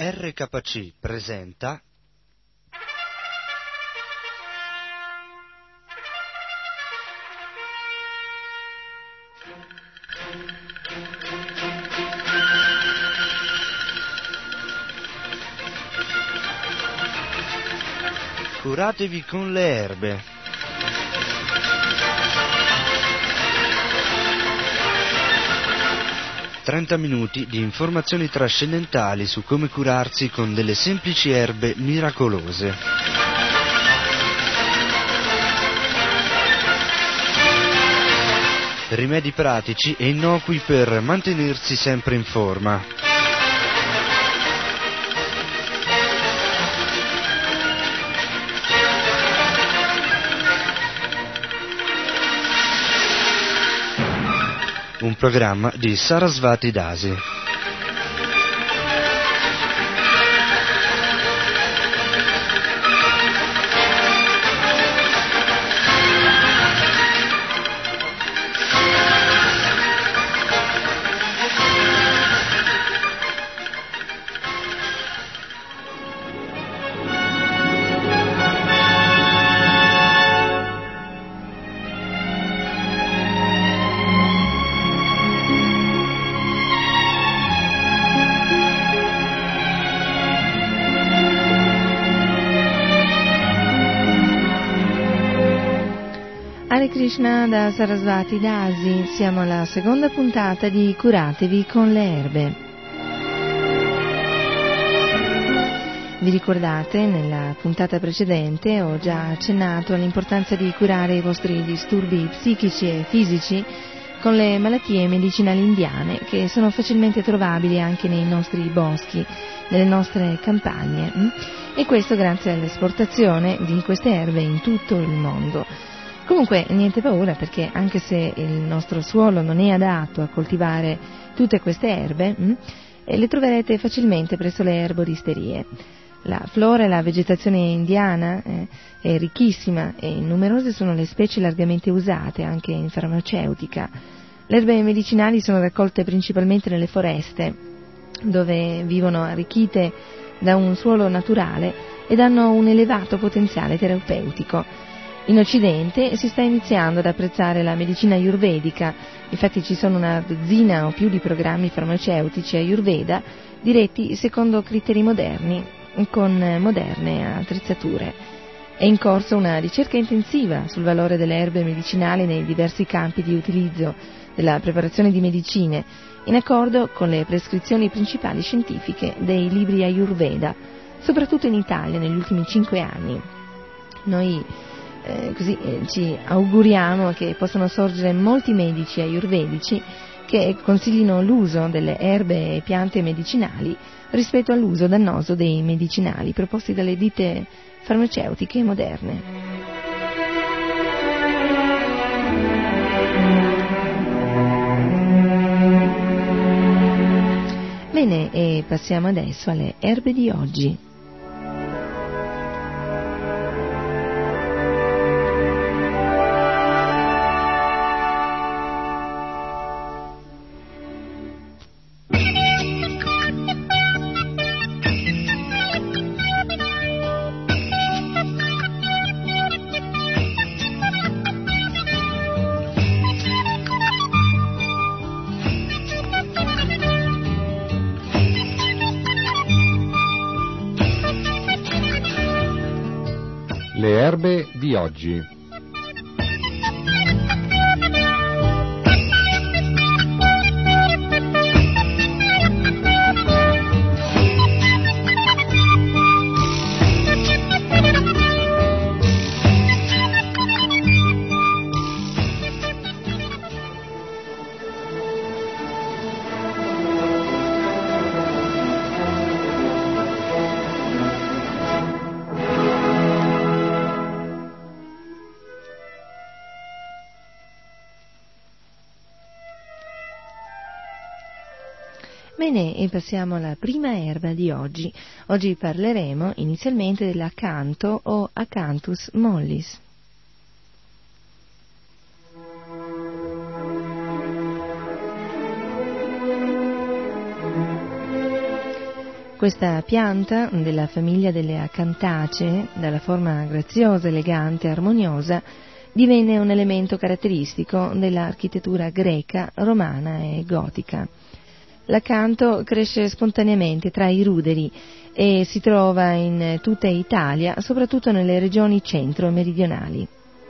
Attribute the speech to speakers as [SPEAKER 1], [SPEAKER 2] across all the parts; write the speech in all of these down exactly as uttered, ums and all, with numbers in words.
[SPEAKER 1] R K C presenta Curatevi con le erbe. trenta minuti di informazioni trascendentali su come curarsi con delle semplici erbe miracolose. Rimedi pratici e innocui per mantenersi sempre in forma. Un programma di Sarasvati Dasi.
[SPEAKER 2] Krishna da Sarasvati Dasi, siamo alla seconda puntata di Curatevi con le erbe. Vi ricordate, nella puntata precedente ho già accennato all'importanza di curare i vostri disturbi psichici e fisici con le malattie medicinali indiane che sono facilmente trovabili anche nei nostri boschi, nelle nostre campagne, e questo grazie all'esportazione di queste erbe in tutto il mondo. Comunque niente paura, perché anche se il nostro suolo non è adatto a coltivare tutte queste erbe, mh, le troverete facilmente presso le erboristerie. La flora e la vegetazione indiana eh, è ricchissima e numerose sono le specie largamente usate anche in farmaceutica. Le erbe medicinali sono raccolte principalmente nelle foreste, dove vivono arricchite da un suolo naturale ed hanno un elevato potenziale terapeutico. In Occidente si sta iniziando ad apprezzare la medicina ayurvedica, infatti ci sono una dozzina o più di programmi farmaceutici ayurveda diretti secondo criteri moderni, con moderne attrezzature. È in corso una ricerca intensiva sul valore delle erbe medicinali nei diversi campi di utilizzo della preparazione di medicine, in accordo con le prescrizioni principali scientifiche dei libri ayurveda, soprattutto in Italia negli ultimi cinque anni. Noi Eh, così eh, ci auguriamo che possano sorgere molti medici ayurvedici che consiglino l'uso delle erbe e piante medicinali rispetto all'uso dannoso dei medicinali proposti dalle ditte farmaceutiche moderne. Bene, e passiamo adesso alle erbe di oggi.
[SPEAKER 3] Le erbe di oggi.
[SPEAKER 2] Bene, e passiamo alla prima erba di oggi. Oggi parleremo inizialmente dell'acanto o Acanthus mollis. Questa pianta, della famiglia delle Acantacee, dalla forma graziosa, elegante e armoniosa, divenne un elemento caratteristico dell'architettura greca, romana e gotica. L'acanto cresce spontaneamente tra i ruderi e si trova in tutta Italia, soprattutto nelle regioni centro-meridionali.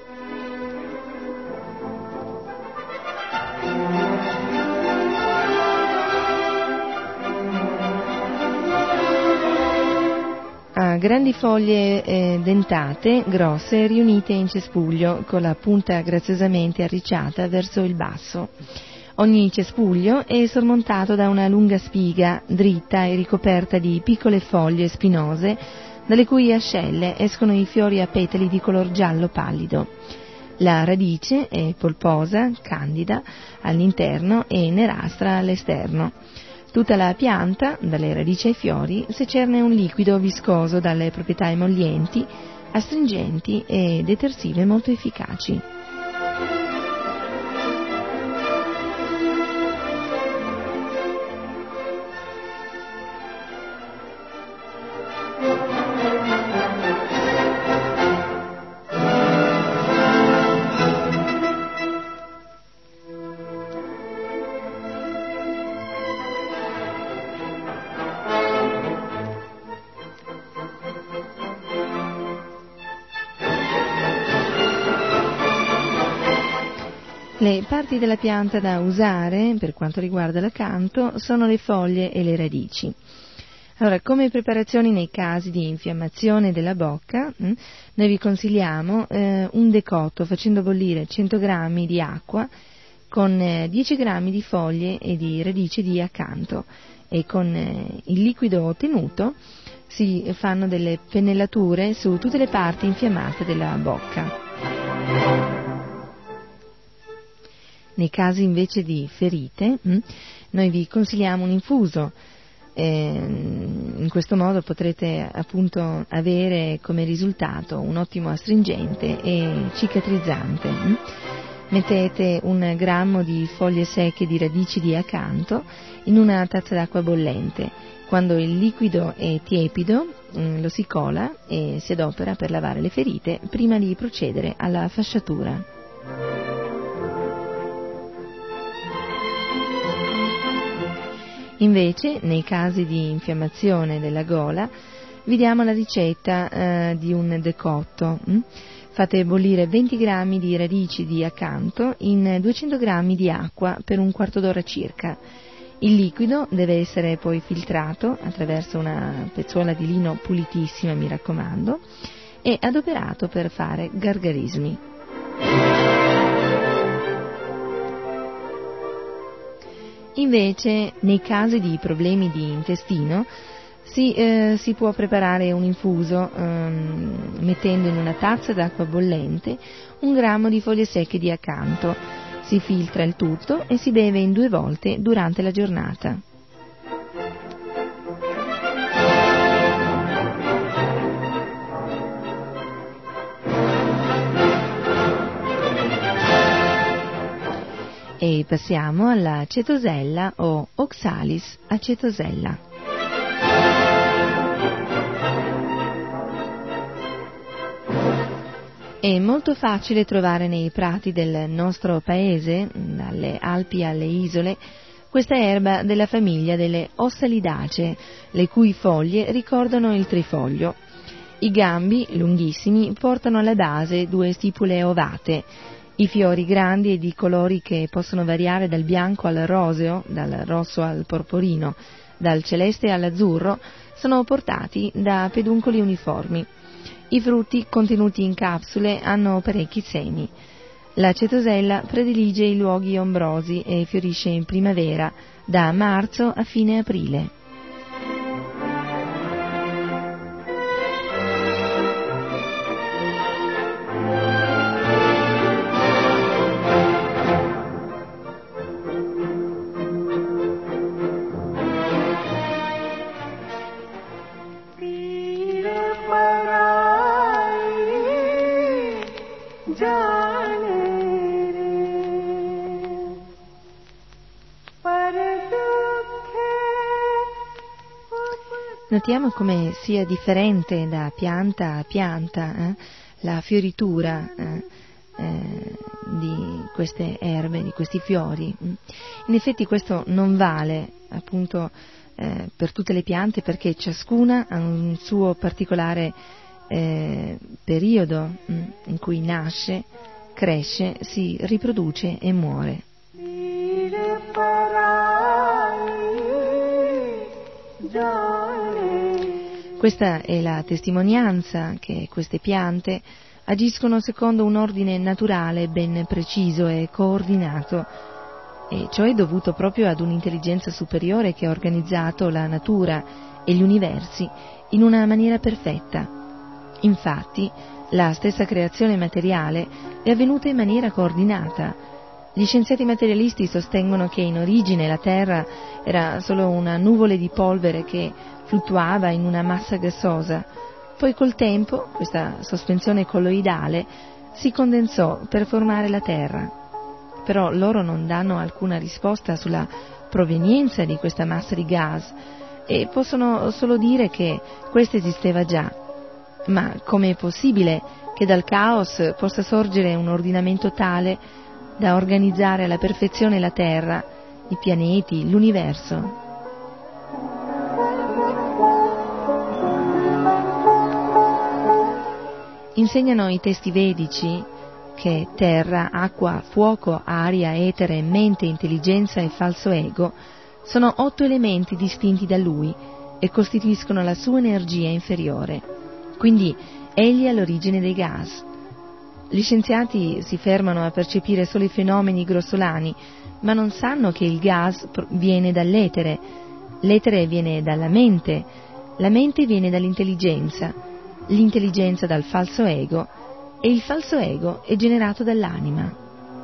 [SPEAKER 2] Ha grandi foglie eh, dentate, grosse, riunite in cespuglio, con la punta graziosamente arricciata verso il basso. Ogni cespuglio è sormontato da una lunga spiga, dritta e ricoperta di piccole foglie spinose, dalle cui ascelle escono i fiori a petali di color giallo pallido. La radice è polposa, candida all'interno e nerastra all'esterno. Tutta la pianta, dalle radici ai fiori, secerne un liquido viscoso dalle proprietà emollienti, astringenti e detersive molto efficaci. Le parti della pianta da usare, per quanto riguarda l'acanto, sono le foglie e le radici. Allora, come preparazioni nei casi di infiammazione della bocca, mh, noi vi consigliamo eh, un decotto facendo bollire cento grammi di acqua con eh, dieci grammi di foglie e di radici di acanto, e con eh, il liquido ottenuto si fanno delle pennellature su tutte le parti infiammate della bocca. Nei casi invece di ferite, mh, noi vi consigliamo un infuso. Eh, in questo modo potrete appunto avere come risultato un ottimo astringente e cicatrizzante. Mh. Mettete un grammo di foglie secche di radici di acanto in una tazza d'acqua bollente. Quando il liquido è tiepido, mh, lo si cola e si adopera per lavare le ferite prima di procedere alla fasciatura. Invece, nei casi di infiammazione della gola, vi diamo la ricetta eh, di un decotto. Hm? Fate bollire venti grammi di radici di acanto in duecento grammi di acqua per un quarto d'ora circa. Il liquido deve essere poi filtrato attraverso una pezzuola di lino pulitissima, mi raccomando, e adoperato per fare gargarismi. Invece, nei casi di problemi di intestino, si, eh, si può preparare un infuso ehm, mettendo in una tazza d'acqua bollente un grammo di foglie secche di acanto. Si filtra il tutto e si beve in due volte durante la giornata. E passiamo alla cetosella o Oxalis acetosella. È molto facile trovare nei prati del nostro paese, dalle Alpi alle isole, questa erba della famiglia delle Ossalidaceae, le cui foglie ricordano il trifoglio. I gambi, lunghissimi, portano alla base due stipule ovate. I fiori grandi e di colori che possono variare dal bianco al roseo, dal rosso al porporino, dal celeste all'azzurro, sono portati da peduncoli uniformi. I frutti, contenuti in capsule, hanno parecchi semi. La cetosella predilige i luoghi ombrosi e fiorisce in primavera, da marzo a fine aprile. Notiamo come sia differente da pianta a pianta eh, la fioritura eh, eh, di queste erbe, di questi fiori. In effetti questo non vale appunto eh, per tutte le piante, perché ciascuna ha un suo particolare eh, periodo mh, in cui nasce, cresce, si riproduce e muore. Questa è la testimonianza che queste piante agiscono secondo un ordine naturale ben preciso e coordinato, e ciò è dovuto proprio ad un'intelligenza superiore che ha organizzato la natura e gli universi in una maniera perfetta. Infatti, la stessa creazione materiale è avvenuta in maniera coordinata. Gli scienziati materialisti sostengono che in origine la Terra era solo una nuvole di polvere che fluttuava in una massa gassosa. Poi col tempo questa sospensione colloidale si condensò per formare la Terra. Però loro non danno alcuna risposta sulla provenienza di questa massa di gas e possono solo dire che questa esisteva già. Ma com'è possibile che dal caos possa sorgere un ordinamento tale da organizzare alla perfezione la Terra, i pianeti, l'universo? Insegnano i testi vedici che terra, acqua, fuoco, aria, etere, mente, intelligenza e falso ego sono otto elementi distinti da lui e costituiscono la sua energia inferiore. Quindi egli è l'origine dei gas. Gli scienziati si fermano a percepire solo i fenomeni grossolani, ma non sanno che il gas viene dall'etere, l'etere viene dalla mente, la mente viene dall'intelligenza, l'intelligenza dal falso ego e il falso ego è generato dall'anima.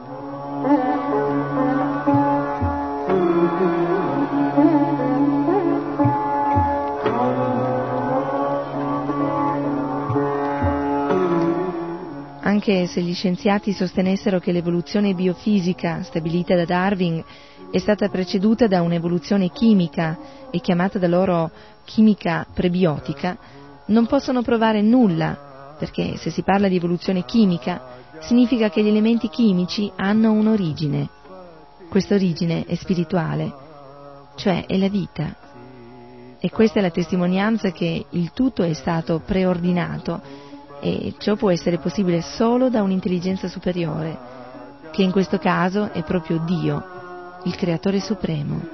[SPEAKER 2] Anche se gli scienziati sostenessero che l'evoluzione biofisica stabilita da Darwin è stata preceduta da un'evoluzione chimica e chiamata da loro chimica prebiotica, non possono provare nulla, perché se si parla di evoluzione chimica significa che gli elementi chimici hanno un'origine. Questa origine è spirituale, cioè è la vita. E questa è la testimonianza che il tutto è stato preordinato, e ciò può essere possibile solo da un'intelligenza superiore, che in questo caso è proprio Dio, il Creatore Supremo.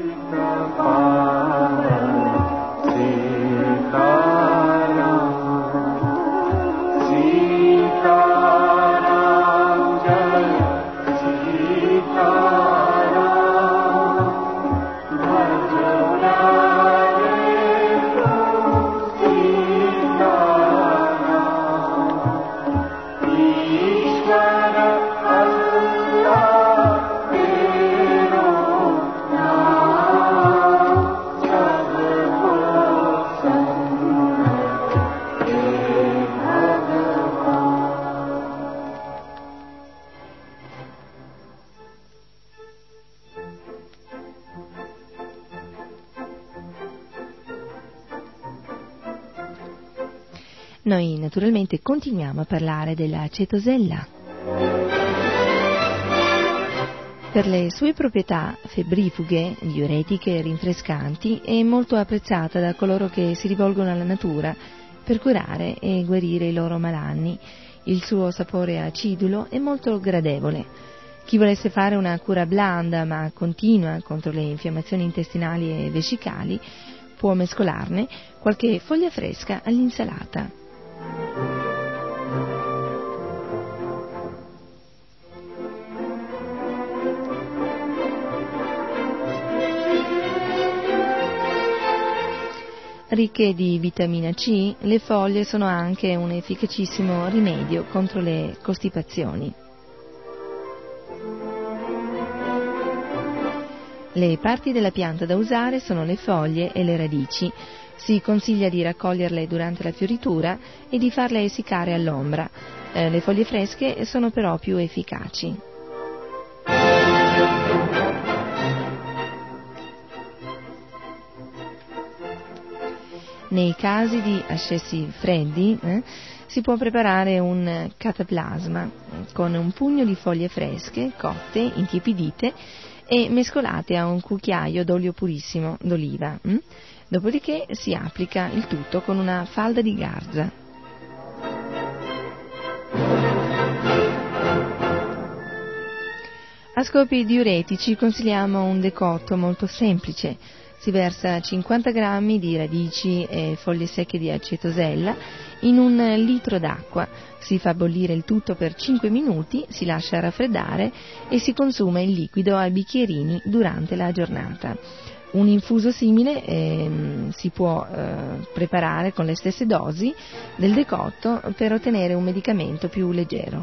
[SPEAKER 2] Noi naturalmente continuiamo a parlare della cetosella. Per le sue proprietà febbrifughe, diuretiche e rinfrescanti è molto apprezzata da coloro che si rivolgono alla natura per curare e guarire i loro malanni. Il suo sapore acidulo è molto gradevole. Chi volesse fare una cura blanda ma continua contro le infiammazioni intestinali e vescicali può mescolarne qualche foglia fresca all'insalata. Ricche di vitamina C, le foglie sono anche un efficacissimo rimedio contro le costipazioni. Le parti della pianta da usare sono le foglie e le radici. Si consiglia di raccoglierle durante la fioritura e di farle essiccare all'ombra. Eh, le foglie fresche sono però più efficaci. Nei casi di ascessi freddi eh, si può preparare un cataplasma con un pugno di foglie fresche, cotte, intiepidite e mescolate a un cucchiaio d'olio purissimo d'oliva. Hm? Dopodiché si applica il tutto con una falda di garza. A scopi diuretici consigliamo un decotto molto semplice. Si versa cinquanta grammi di radici e foglie secche di acetosella in un litro d'acqua, si fa bollire il tutto per cinque minuti, si lascia raffreddare e si consuma il liquido a bicchierini durante la giornata. Un infuso simile eh, si può eh, preparare con le stesse dosi del decotto per ottenere un medicamento più leggero.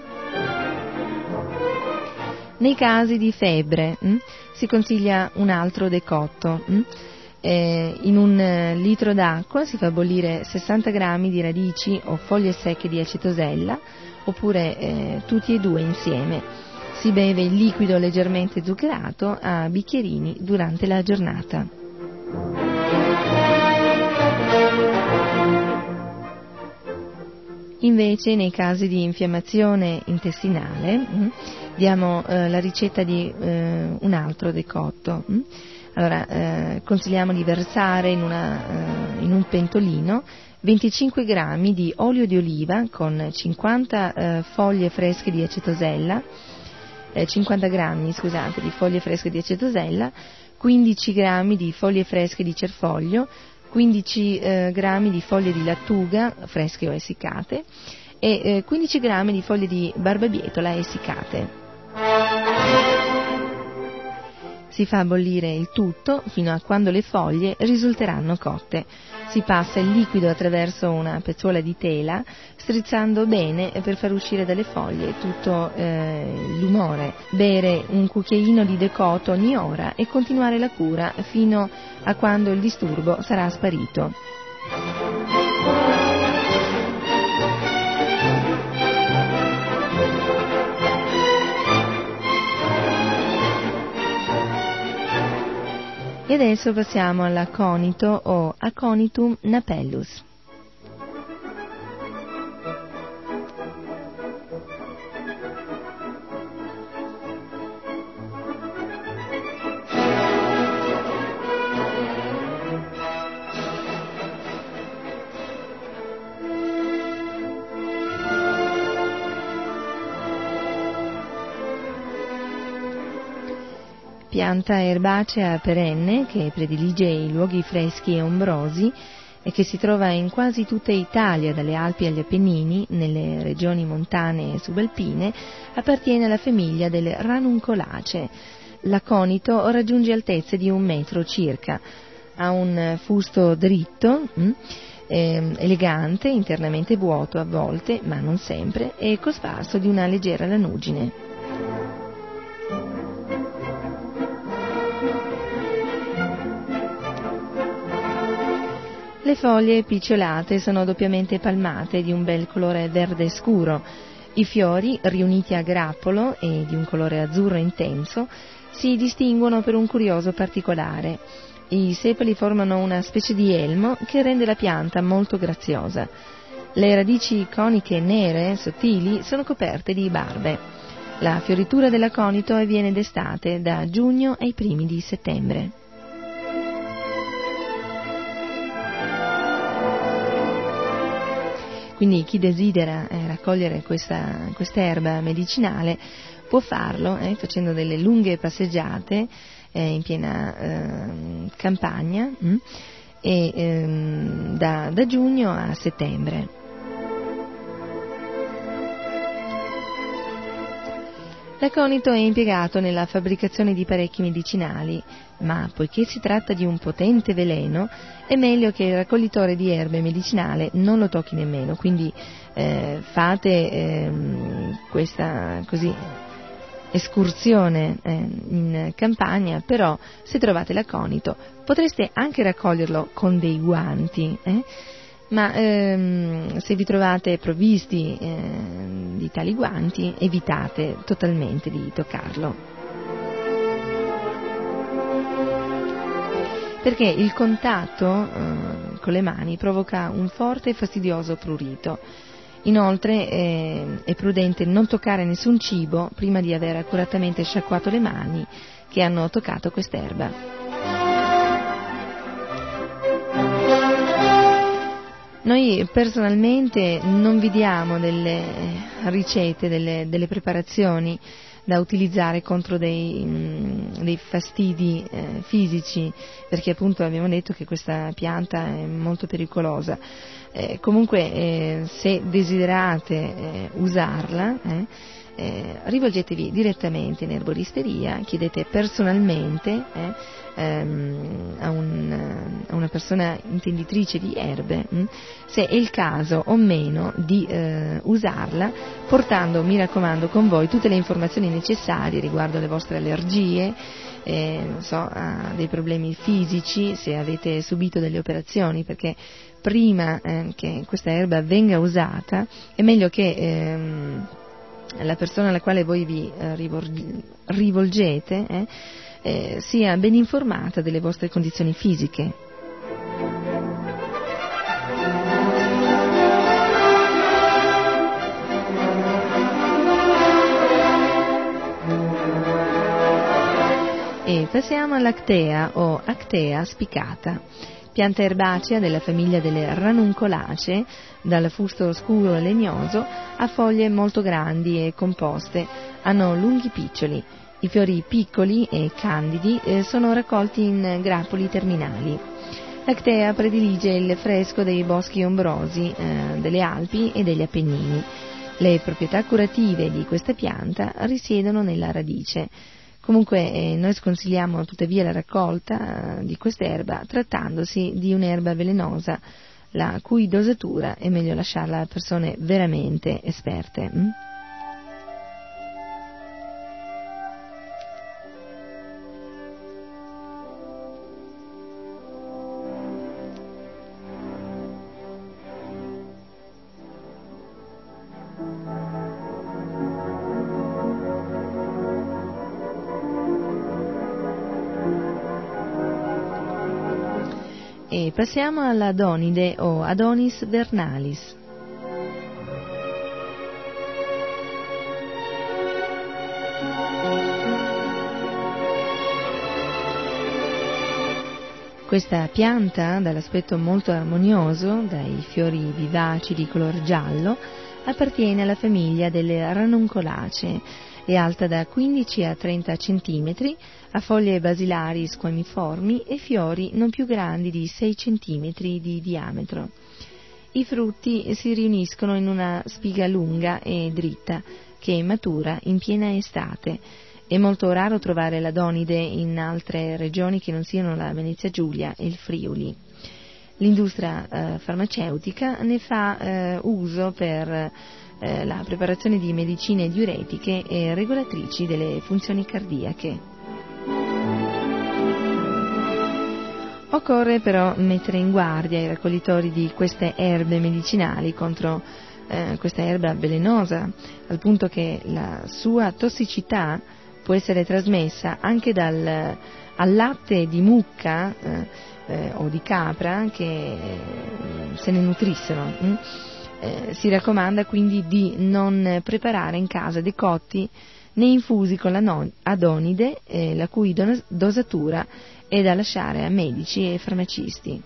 [SPEAKER 2] Nei casi di febbre hm, si consiglia un altro decotto. Hm? Eh, in un eh, litro d'acqua si fa bollire sessanta grammi di radici o foglie secche di acetosella, oppure eh, tutti e due insieme. Si beve il liquido leggermente zuccherato a bicchierini durante la giornata. Invece nei casi di infiammazione intestinale hm, diamo eh, la ricetta di eh, un altro decotto. Hm? Allora, eh, consigliamo di versare in, una, eh, in un pentolino venticinque grammi di olio di oliva con cinquanta eh, foglie fresche di acetosella, eh, cinquanta grammi, scusate, di foglie fresche di acetosella, quindici grammi di foglie fresche di cerfoglio, quindici eh, grammi di foglie di lattuga fresche o essiccate e eh, quindici grammi di foglie di barbabietola essiccate. Si fa bollire il tutto fino a quando le foglie risulteranno cotte. Si passa il liquido attraverso una pezzuola di tela, strizzando bene per far uscire dalle foglie tutto eh, l'umore. Bere un cucchiaino di decotto ogni ora e continuare la cura fino a quando il disturbo sarà sparito. E adesso passiamo all'aconito o Aconitum napellus. Pianta erbacea perenne che predilige i luoghi freschi e ombrosi e che si trova in quasi tutta Italia, dalle Alpi agli Appennini, nelle regioni montane e subalpine, appartiene alla famiglia delle Ranuncolacee. L'aconito raggiunge altezze di un metro circa, ha un fusto dritto, hm, eh, elegante, internamente vuoto a volte, ma non sempre, e cosparso di una leggera lanugine. Le foglie picciolate sono doppiamente palmate di un bel colore verde scuro. I fiori, riuniti a grappolo e di un colore azzurro intenso, si distinguono per un curioso particolare. I sepali formano una specie di elmo che rende la pianta molto graziosa. Le radici coniche nere, sottili, sono coperte di barbe. La fioritura dell'aconito avviene d'estate, da giugno ai primi di settembre. Quindi chi desidera eh, raccogliere questa quest'erba medicinale può farlo eh, facendo delle lunghe passeggiate eh, in piena eh, campagna hm, e ehm, da, da giugno a settembre. L'aconito è impiegato nella fabbricazione di parecchi medicinali, ma poiché si tratta di un potente veleno, è meglio che il raccoglitore di erbe medicinale non lo tocchi nemmeno, quindi eh, fate eh, questa così escursione eh, in campagna, però se trovate l'aconito potreste anche raccoglierlo con dei guanti, eh? ma ehm, se vi trovate provvisti eh, di tali guanti evitate totalmente di toccarlo, perché il contatto eh, con le mani provoca un forte e fastidioso prurito. Inoltre eh, è prudente non toccare nessun cibo prima di aver accuratamente sciacquato le mani che hanno toccato quest'erba. Noi personalmente non vi diamo delle ricette, delle, delle preparazioni da utilizzare contro dei, dei fastidi eh, fisici, perché appunto abbiamo detto che questa pianta è molto pericolosa. Eh, comunque eh, se desiderate eh, usarla, eh, eh, rivolgetevi direttamente in erboristeria, chiedete personalmente eh, ehm, a, un, a una persona intenditrice di erbe hm, se è il caso o meno di eh, usarla, portando, mi raccomando, con voi tutte le informazioni necessarie riguardo alle vostre allergie, eh, non so, a dei problemi fisici, se avete subito delle operazioni, perché prima eh, che questa erba venga usata è meglio che ehm, la persona alla quale voi vi eh, rivolgete eh, eh, sia ben informata delle vostre condizioni fisiche. E passiamo all'Actea o Actea spicata, pianta erbacea della famiglia delle ranuncolacee, dal fusto scuro e legnoso, ha foglie molto grandi e composte, hanno lunghi piccioli. I fiori piccoli e candidi eh, sono raccolti in grappoli terminali. L'Actea predilige il fresco dei boschi ombrosi eh, delle Alpi e degli Appennini. Le proprietà curative di questa pianta risiedono nella radice. Comunque eh, noi sconsigliamo tuttavia la raccolta eh, di quest'erba, trattandosi di un'erba velenosa, la cui dosatura è meglio lasciarla a persone veramente esperte. Hm? E passiamo all'Adonide o Adonis vernalis. Questa pianta, dall'aspetto molto armonioso, dai fiori vivaci di color giallo, appartiene alla famiglia delle ranuncolacee. È alta da quindici a trenta centimetri, ha foglie basilari squamiformi e fiori non più grandi di sei centimetri di diametro. I frutti si riuniscono in una spiga lunga e dritta che matura in piena estate. È molto raro trovare l'Adonide in altre regioni che non siano la Venezia Giulia e il Friuli. L'industria eh, farmaceutica ne fa eh, uso per eh, la preparazione di medicine diuretiche e regolatrici delle funzioni cardiache. Occorre però mettere in guardia i raccoglitori di queste erbe medicinali contro eh, questa erba velenosa, al punto che la sua tossicità può essere trasmessa anche dal, al latte di mucca eh, eh, o di capra che eh, se ne nutrissero. Hm? Eh, si raccomanda quindi di non preparare in casa decotti né infusi con la non- adonide, eh, la cui don- dosatura è da lasciare a medici e farmacisti.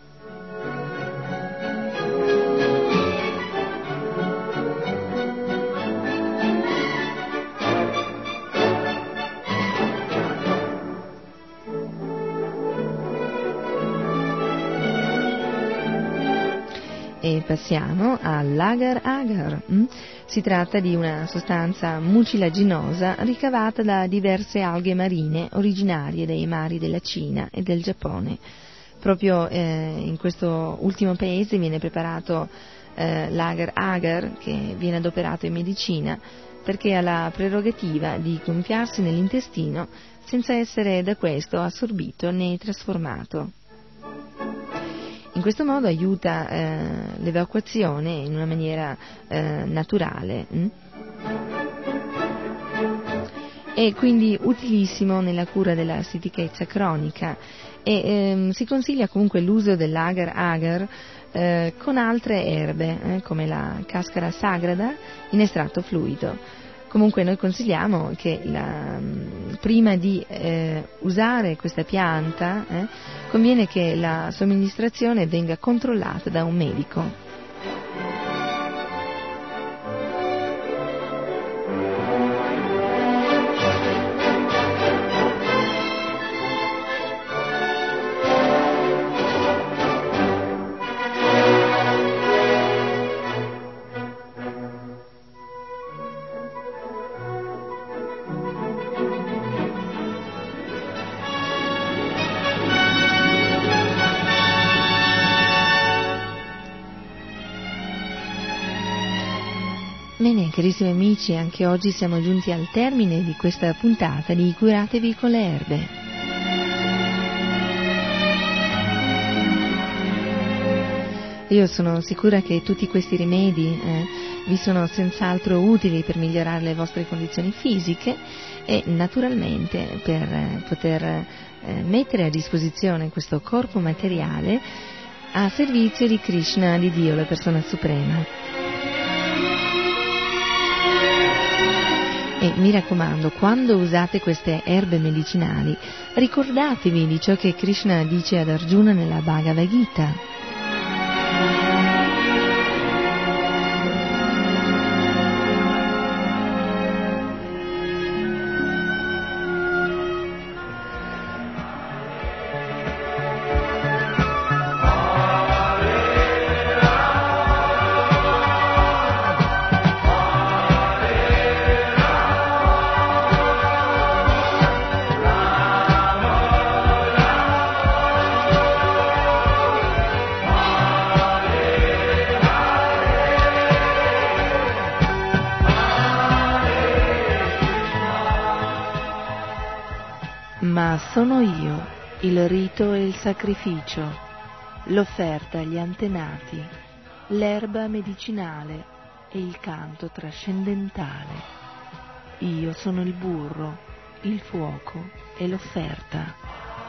[SPEAKER 2] E passiamo all'agar agar. Si tratta di una sostanza mucilaginosa ricavata da diverse alghe marine originarie dai mari della Cina e del Giappone. Proprio eh, in questo ultimo paese viene preparato eh, l'agar agar, che viene adoperato in medicina perché ha la prerogativa di gonfiarsi nell'intestino senza essere da questo assorbito né trasformato. In questo modo aiuta eh, l'evacuazione in una maniera eh, naturale. Hm? è quindi utilissimo nella cura della stitichezza cronica e ehm, si consiglia comunque l'uso dell'agar-agar eh, con altre erbe eh, come la cascara sagrada in estratto fluido. Comunque noi consigliamo che la, prima di eh, usare questa pianta eh, conviene che la somministrazione venga controllata da un medico. Bene, carissimi amici, anche oggi siamo giunti al termine di questa puntata di Curatevi con le erbe. Io sono sicura che tutti questi rimedi eh, vi sono senz'altro utili per migliorare le vostre condizioni fisiche e naturalmente per eh, poter eh, mettere a disposizione questo corpo materiale a servizio di Krishna, di Dio, la persona suprema. E mi raccomando, quando usate queste erbe medicinali, ricordatevi di ciò che Krishna dice ad Arjuna nella Bhagavad Gita. Ma sono io il rito e il sacrificio, l'offerta agli antenati, l'erba medicinale e il canto trascendentale. Io sono il burro, il fuoco e l'offerta.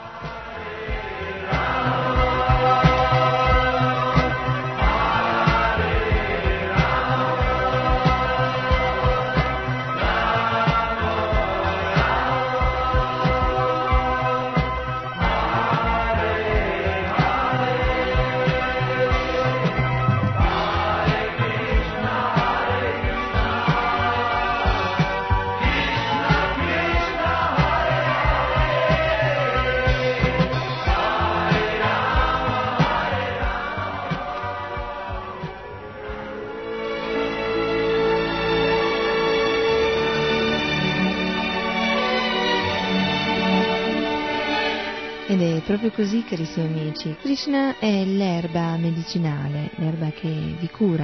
[SPEAKER 2] Ed è proprio così, carissimi amici. Krishna è l'erba medicinale, l'erba che vi cura.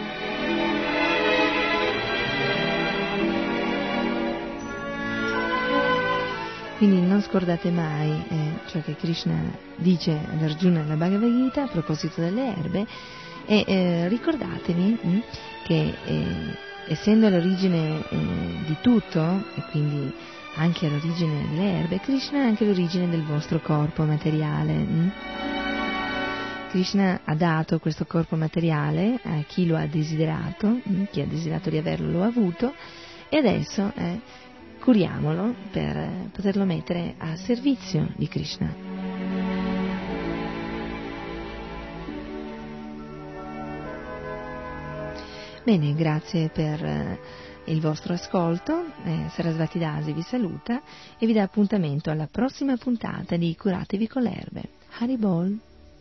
[SPEAKER 2] Quindi non scordate mai eh, ciò che Krishna dice ad Arjuna nella Bhagavad Gita a proposito delle erbe e eh, ricordatevi mh, che eh, essendo l'origine eh, di tutto e quindi anche all'origine delle erbe, Krishna è anche l'origine del vostro corpo materiale. Hm? Krishna ha dato questo corpo materiale a chi lo ha desiderato, hm? Chi ha desiderato di averlo lo ha avuto, e adesso eh, curiamolo per eh, poterlo mettere a servizio di Krishna. Bene, grazie per eh, il vostro ascolto. eh, Sarasvati Dasi vi saluta e vi dà appuntamento alla prossima puntata di Curatevi con le erbe. Haribol.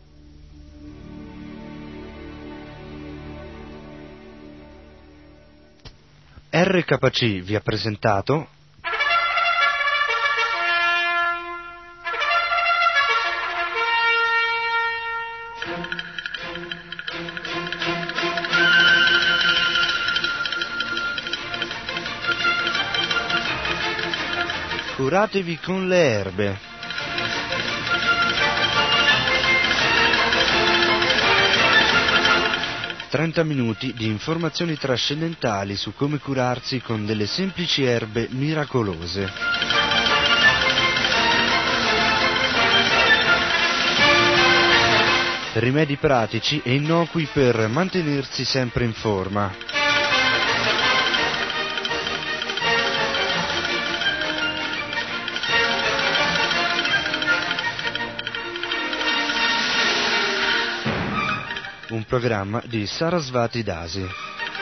[SPEAKER 1] R K C vi ha presentato Curatevi con le erbe. trenta minuti di informazioni trascendentali su come curarsi con delle semplici erbe miracolose. Rimedi pratici e innocui per mantenersi sempre in forma. Un programma di Sarasvati Dasi.